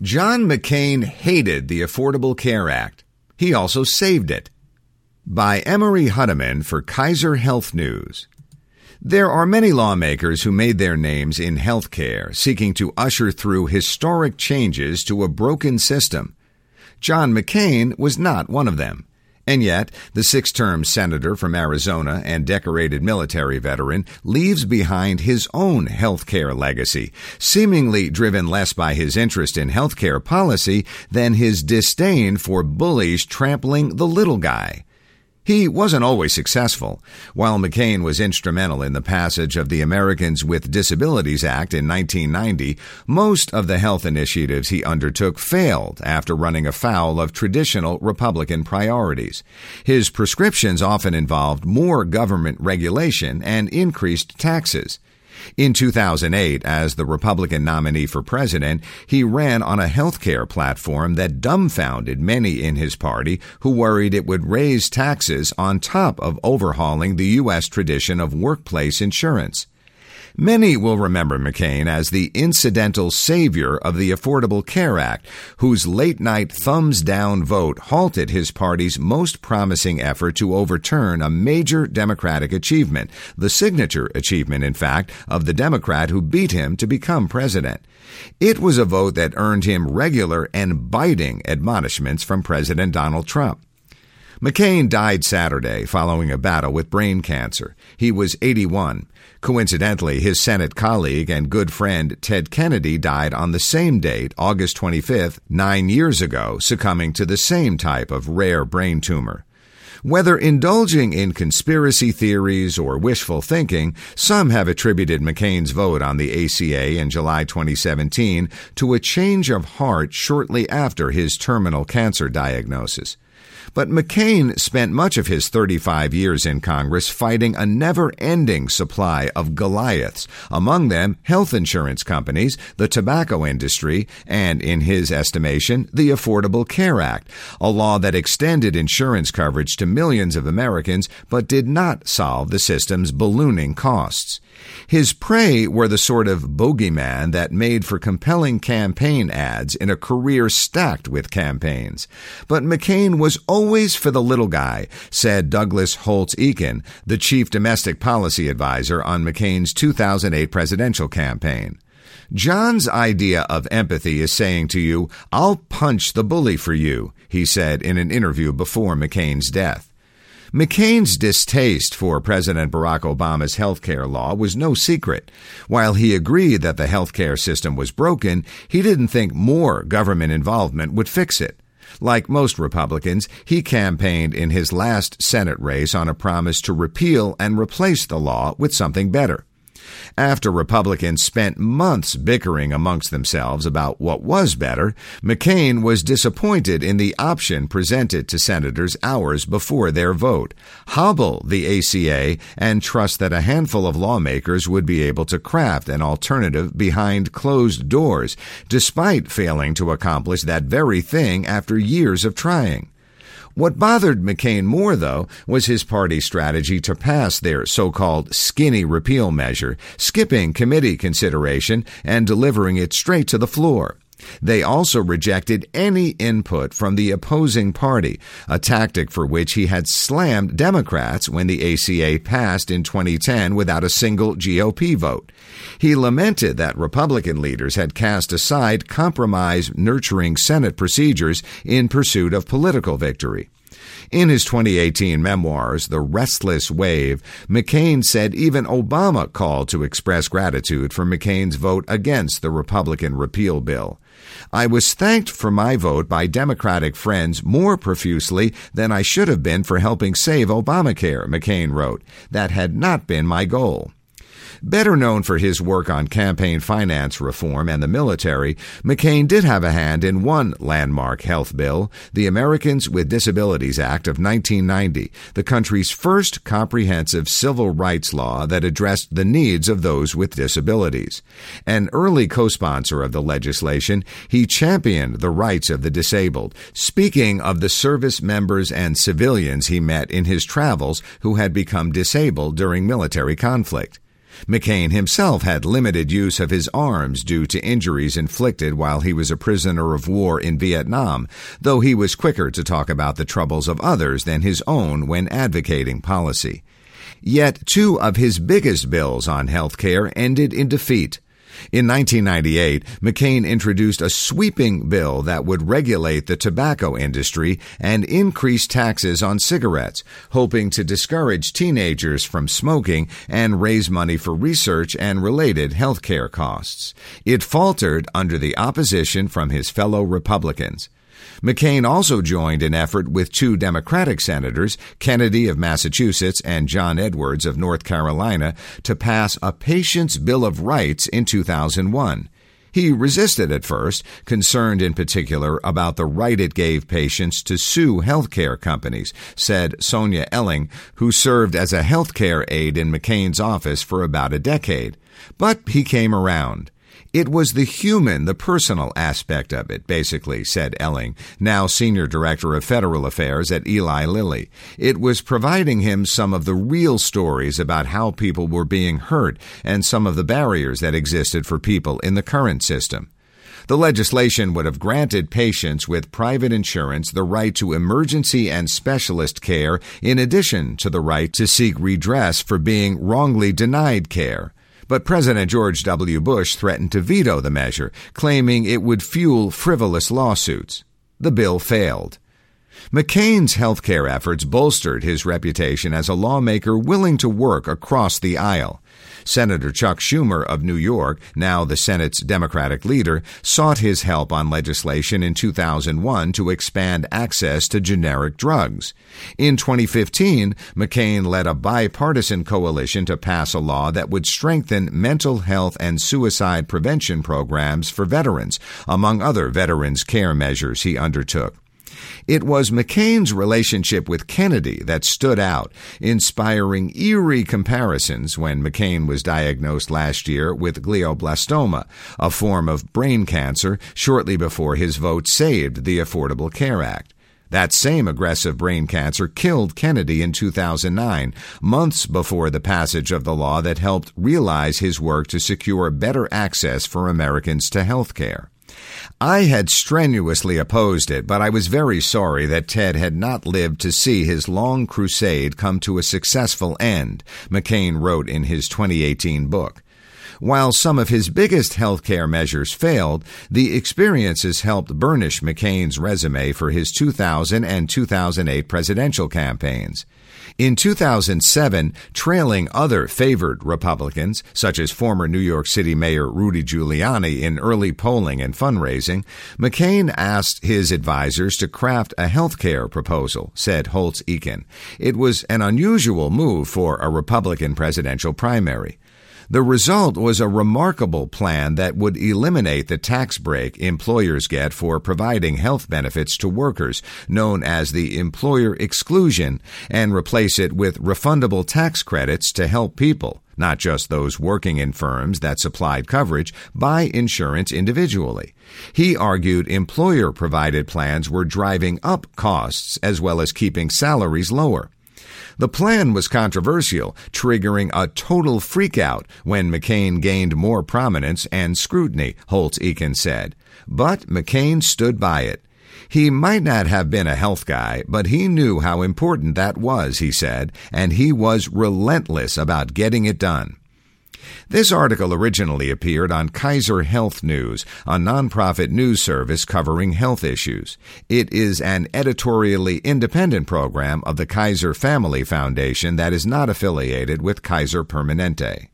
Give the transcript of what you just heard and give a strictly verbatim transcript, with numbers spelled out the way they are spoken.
John McCain hated the Affordable Care Act. He also saved it. By Emery Hudeman for Kaiser Health News. There are many lawmakers who made their names in health care, seeking to usher through historic changes to a broken system. John McCain was not one of them. And yet, the six-term senator from Arizona and decorated military veteran leaves behind his own health care legacy, seemingly driven less by his interest in health care policy than his disdain for bullies trampling the little guy. He wasn't always successful. While McCain was instrumental in the passage of the Americans with Disabilities Act in nineteen ninety, most of the health initiatives he undertook failed after running afoul of traditional Republican priorities. His prescriptions often involved more government regulation and increased taxes. In two thousand eight, as the Republican nominee for president, he ran on a health care platform that dumbfounded many in his party who worried it would raise taxes on top of overhauling the U S tradition of workplace insurance. Many will remember McCain as the incidental savior of the Affordable Care Act, whose late-night thumbs-down vote halted his party's most promising effort to overturn a major Democratic achievement, the signature achievement, in fact, of the Democrat who beat him to become president. It was a vote that earned him regular and biting admonishments from President Donald Trump. McCain died Saturday following a battle with brain cancer. He was eighty-one. Coincidentally, his Senate colleague and good friend Ted Kennedy died on the same date, August twenty-fifth, nine years ago, succumbing to the same type of rare brain tumor. Whether indulging in conspiracy theories or wishful thinking, some have attributed McCain's vote on the A C A in July twenty seventeen to a change of heart shortly after his terminal cancer diagnosis. But McCain spent much of his thirty-five years in Congress fighting a never-ending supply of Goliaths, among them health insurance companies, the tobacco industry, and, in his estimation, the Affordable Care Act, a law that extended insurance coverage to millions of Americans but did not solve the system's ballooning costs. His prey were the sort of bogeyman that made for compelling campaign ads in a career stacked with campaigns. But McCain was always for the little guy, said Douglas Holtz-Eakin, the chief domestic policy advisor on McCain's two thousand eight presidential campaign. John's idea of empathy is saying to you, "I'll punch the bully for you," he said in an interview before McCain's death. McCain's distaste for President Barack Obama's health care law was no secret. While he agreed that the health care system was broken, he didn't think more government involvement would fix it. Like most Republicans, he campaigned in his last Senate race on a promise to repeal and replace the law with something better. After Republicans spent months bickering amongst themselves about what was better, McCain was disappointed in the option presented to senators hours before their vote: hobble the A C A and trust that a handful of lawmakers would be able to craft an alternative behind closed doors, despite failing to accomplish that very thing after years of trying. What bothered McCain more, though, was his party's strategy to pass their so-called skinny repeal measure, skipping committee consideration and delivering it straight to the floor. They also rejected any input from the opposing party, a tactic for which he had slammed Democrats when the A C A passed in twenty ten without a single G O P vote. He lamented that Republican leaders had cast aside compromise-nurturing Senate procedures in pursuit of political victory. In his twenty eighteen memoirs, The Restless Wave, McCain said even Obama called to express gratitude for McCain's vote against the Republican repeal bill. "I was thanked for my vote by Democratic friends more profusely than I should have been for helping save Obamacare," McCain wrote. "That had not been my goal." Better known for his work on campaign finance reform and the military, McCain did have a hand in one landmark health bill, the Americans with Disabilities Act of nineteen ninety, the country's first comprehensive civil rights law that addressed the needs of those with disabilities. An early co-sponsor of the legislation, he championed the rights of the disabled, speaking of the service members and civilians he met in his travels who had become disabled during military conflict. McCain himself had limited use of his arms due to injuries inflicted while he was a prisoner of war in Vietnam, though he was quicker to talk about the troubles of others than his own when advocating policy. Yet two of his biggest bills on health care ended in defeat. In nineteen ninety-eight, McCain introduced a sweeping bill that would regulate the tobacco industry and increase taxes on cigarettes, hoping to discourage teenagers from smoking and raise money for research and related health care costs. It faltered under the opposition from his fellow Republicans. McCain also joined an effort with two Democratic senators, Kennedy of Massachusetts and John Edwards of North Carolina, to pass a Patient's Bill of Rights in two thousand one. He resisted at first, concerned in particular about the right it gave patients to sue healthcare companies, said Sonia Elling, who served as a healthcare aide in McCain's office for about a decade. But he came around. It was the human, the personal aspect of it, basically, said Elling, now Senior Director of Federal Affairs at Eli Lilly. It was providing him some of the real stories about how people were being hurt and some of the barriers that existed for people in the current system. The legislation would have granted patients with private insurance the right to emergency and specialist care in addition to the right to seek redress for being wrongly denied care. But President George W. Bush threatened to veto the measure, claiming it would fuel frivolous lawsuits. The bill failed. McCain's health care efforts bolstered his reputation as a lawmaker willing to work across the aisle. Senator Chuck Schumer of New York, now the Senate's Democratic leader, sought his help on legislation in two thousand one to expand access to generic drugs. In twenty fifteen, McCain led a bipartisan coalition to pass a law that would strengthen mental health and suicide prevention programs for veterans, among other veterans' care measures he undertook. It was McCain's relationship with Kennedy that stood out, inspiring eerie comparisons when McCain was diagnosed last year with glioblastoma, a form of brain cancer, shortly before his vote saved the Affordable Care Act. That same aggressive brain cancer killed Kennedy in two thousand nine, months before the passage of the law that helped realize his work to secure better access for Americans to health care. I had strenuously opposed it, but I was very sorry that Ted had not lived to see his long crusade come to a successful end, McCain wrote in his twenty eighteen book. While some of his biggest health care measures failed, the experiences helped burnish McCain's resume for his two thousand and two thousand eight presidential campaigns. In two thousand seven, trailing other favored Republicans, such as former New York City Mayor Rudy Giuliani in early polling and fundraising, McCain asked his advisors to craft a health care proposal, said Holtz Eakin. It was an unusual move for a Republican presidential primary. The result was a remarkable plan that would eliminate the tax break employers get for providing health benefits to workers, known as the employer exclusion, and replace it with refundable tax credits to help people, not just those working in firms that supplied coverage, buy insurance individually. He argued employer-provided plans were driving up costs as well as keeping salaries lower. The plan was controversial, triggering a total freakout when McCain gained more prominence and scrutiny, Holtz Eakin said. But McCain stood by it. He might not have been a health guy, but he knew how important that was, he said, and he was relentless about getting it done. This article originally appeared on Kaiser Health News, a nonprofit news service covering health issues. It is an editorially independent program of the Kaiser Family Foundation that is not affiliated with Kaiser Permanente.